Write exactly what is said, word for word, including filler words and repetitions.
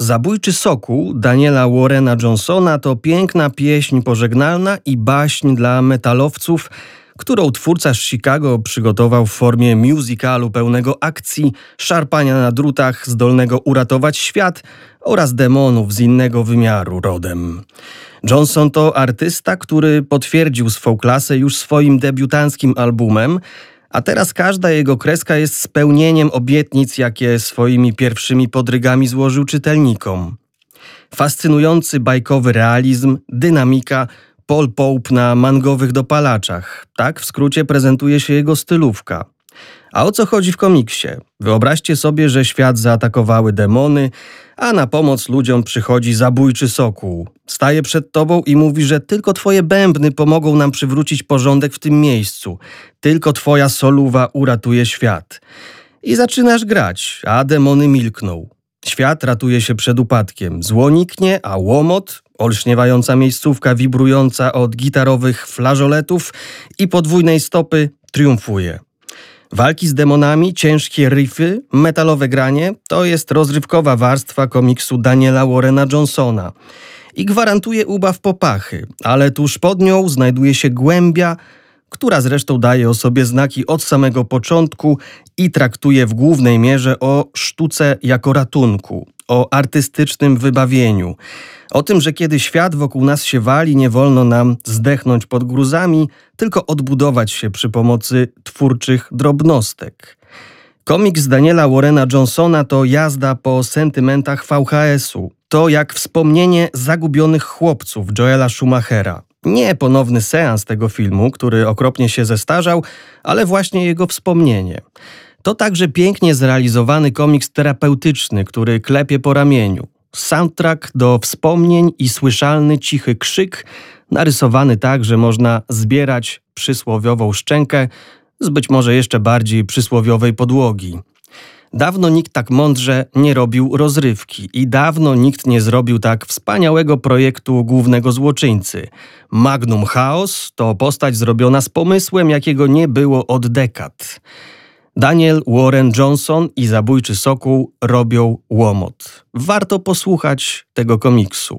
Zabójczy sokół Daniela Warrena Johnsona to piękna pieśń pożegnalna i baśń dla metalowców, którą twórca z Chicago przygotował w formie musicalu pełnego akcji, szarpania na drutach, zdolnego uratować świat oraz demonów z innego wymiaru rodem. Johnson to artysta, który potwierdził swą klasę już swoim debiutanckim albumem, a teraz każda jego kreska jest spełnieniem obietnic, jakie swoimi pierwszymi podrygami złożył czytelnikom. Fascynujący bajkowy realizm, dynamika, Paul Pope na mangowych dopalaczach. Tak w skrócie prezentuje się jego stylówka. A o co chodzi w komiksie? Wyobraźcie sobie, że świat zaatakowały demony, a na pomoc ludziom przychodzi zabójczy sokół. Staje przed tobą i mówi, że tylko twoje bębny pomogą nam przywrócić porządek w tym miejscu. Tylko twoja soluwa uratuje świat. I zaczynasz grać, a demony milkną. Świat ratuje się przed upadkiem. Zło niknie, a łomot, olśniewająca miejscówka wibrująca od gitarowych flażoletów i podwójnej stopy, triumfuje. Walki z demonami, ciężkie riffy, metalowe granie to jest rozrywkowa warstwa komiksu Daniela Warrena Johnsona. I gwarantuje ubaw popachy, ale tuż pod nią znajduje się głębia, która zresztą daje o sobie znaki od samego początku i traktuje w głównej mierze o sztuce jako ratunku, o artystycznym wybawieniu, o tym, że kiedy świat wokół nas się wali, nie wolno nam zdechnąć pod gruzami, tylko odbudować się przy pomocy twórczych drobnostek. Komiks Daniela Warrena Johnsona to jazda po sentymentach V H S-u. To jak wspomnienie zagubionych chłopców Joela Schumachera. Nie ponowny seans tego filmu, który okropnie się zestarzał, ale właśnie jego wspomnienie. To także pięknie zrealizowany komiks terapeutyczny, który klepie po ramieniu. Soundtrack do wspomnień i słyszalny cichy krzyk, narysowany tak, że można zbierać przysłowiową szczękę z być może jeszcze bardziej przysłowiowej podłogi. Dawno nikt tak mądrze nie robił rozrywki i dawno nikt nie zrobił tak wspaniałego projektu głównego złoczyńcy. Magnum Chaos to postać zrobiona z pomysłem, jakiego nie było od dekad. Daniel Warren Johnson i Zabójczy Sokół robią łomot. Warto posłuchać tego komiksu.